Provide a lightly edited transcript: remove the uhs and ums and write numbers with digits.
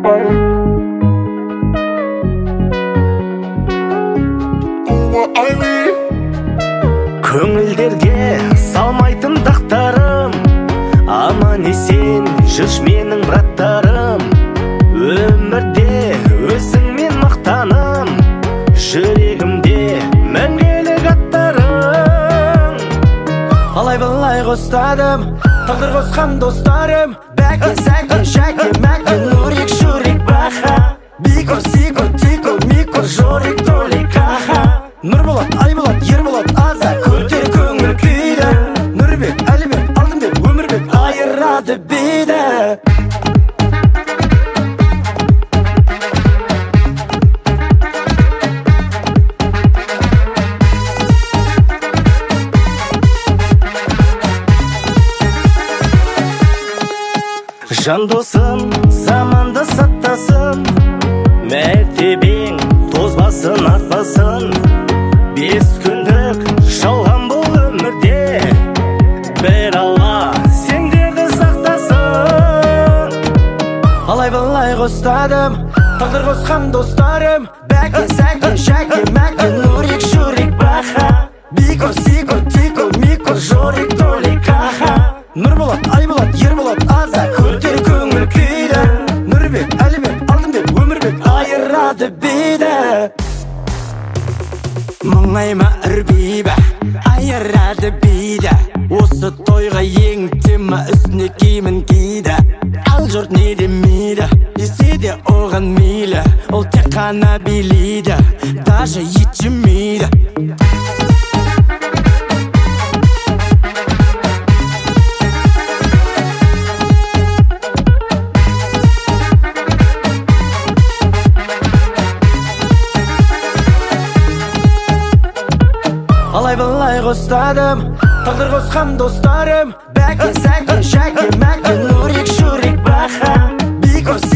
Көңілдерге салмайтын дақтарым, аман есен жүрш менің браттарым. Өмірде өзіңмен мақтаным, жүрегімде мәңгілік аттарым. Алай-былай қостадым, тағдыр қосқан достарым. Бәке, сәке, шәке, мәке, нұрик, шурик, баха. Бико, сико, тико, мико, жорик, толик, аха. Нұрболат, Айболат, Ерболат, Аза, көтер көңіл күйді. Нұрбек, Әлібек, Алтынбек, Өмірбек, айырады бейді. Жан досым, заманда саттасын, мәртебең тозбасын, артпасын. 5 күндік жалған бұл өмірде, бір Алла сендерді сақтасын. Алай-былай қостадым, тағдыр қосқан достарым. Бәке, сәке, шәке, мәке, нұрик, шурик, баха. Бико, сико, тико, мико, жорик, толик, аха. Нұрболат, Айболат, Ерболат, Аза, көтер көңіл күйді. Нұрбек, Әлібек, Алтынбек, Өмірбек, айырады бейді. Мұңайма үрбейбі, айырады бейді. Осы тойға ең тема үстіне киімін киді. Ал жұрт не демейді, десе де оған мейлі. Ол тек қана билейді, даже ет жемейді. Алай-былай қостадым, тағдыр қосқан достарым. Бәке, сәке, шәке, мәке, нұрик, шурик, баха. Бико,